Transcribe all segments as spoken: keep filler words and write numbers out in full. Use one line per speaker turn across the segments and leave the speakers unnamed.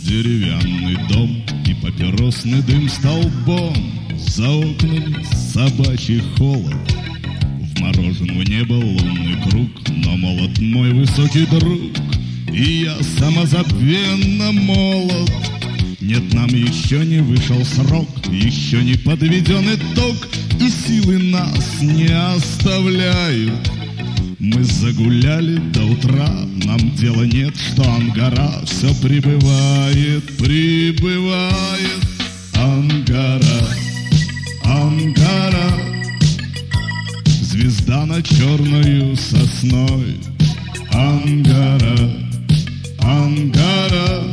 Деревянный дом и папиросный дым столбом, за окнами собачий холод. Вморожен в небо лунный круг, но молод мой высокий друг, и я самозабвенно молод. Нет, нам еще не вышел срок, еще не подведен итог, и силы нас не оставляют. Мы загуляли до утра, нам дела нет, что Ангара все прибывает, прибывает. Ангара, Ангара, звезда над черною сосной. Ангара, Ангара,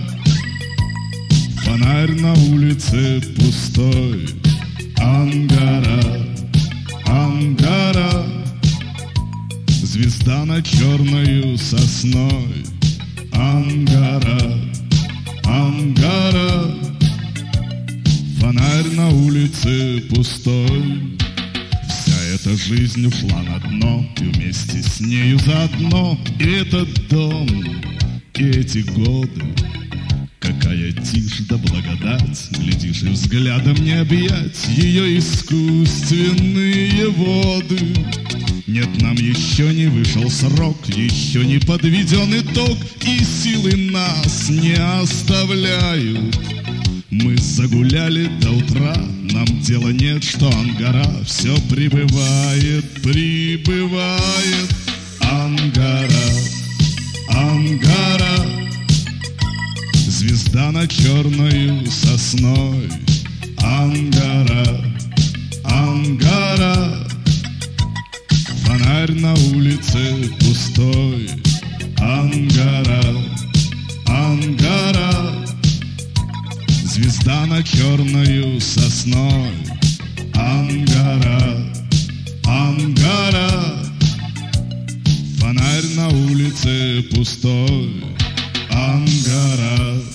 фонарь на улице пустой. Ангара, Ангара, звезда над черною сосной. Ангара, Ангара, фонарь на улице пустой. Вся эта жизнь ушла на дно, и вместе с нею заодно и этот дом, и эти годы. Какая тишь да благодать, глядишь, и взглядом не объять ее искусственные воды. Нет, нам еще не вышел срок, еще не подведен итог, и силы нас не оставляют. Мы загуляли до утра, нам дела нет, что Ангара все прибывает, прибывает. Ангара, Ангара, звезда над черною сосной. Ангара, Ангара, фонарь на улице пустой. Ангара, Ангара, звезда над черною сосной. Ангара, Ангара, фонарь на улице пустой. Ангара,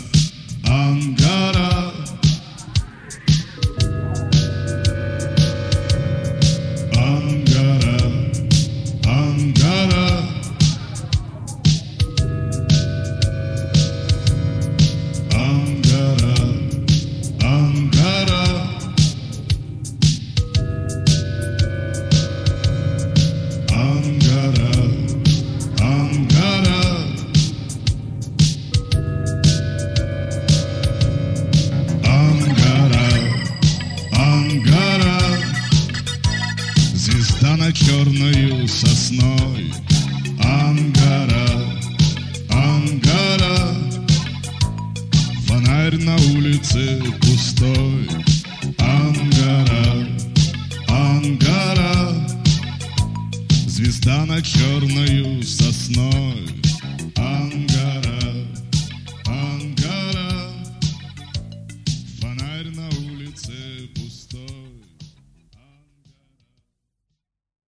Ангара, Ангара, Ангара, Ангара, Ангара, Ангара, Ангара, Ангара, Ангара, звезда над черною сосной. Ангара, Ангара, фонарь на улице пустой.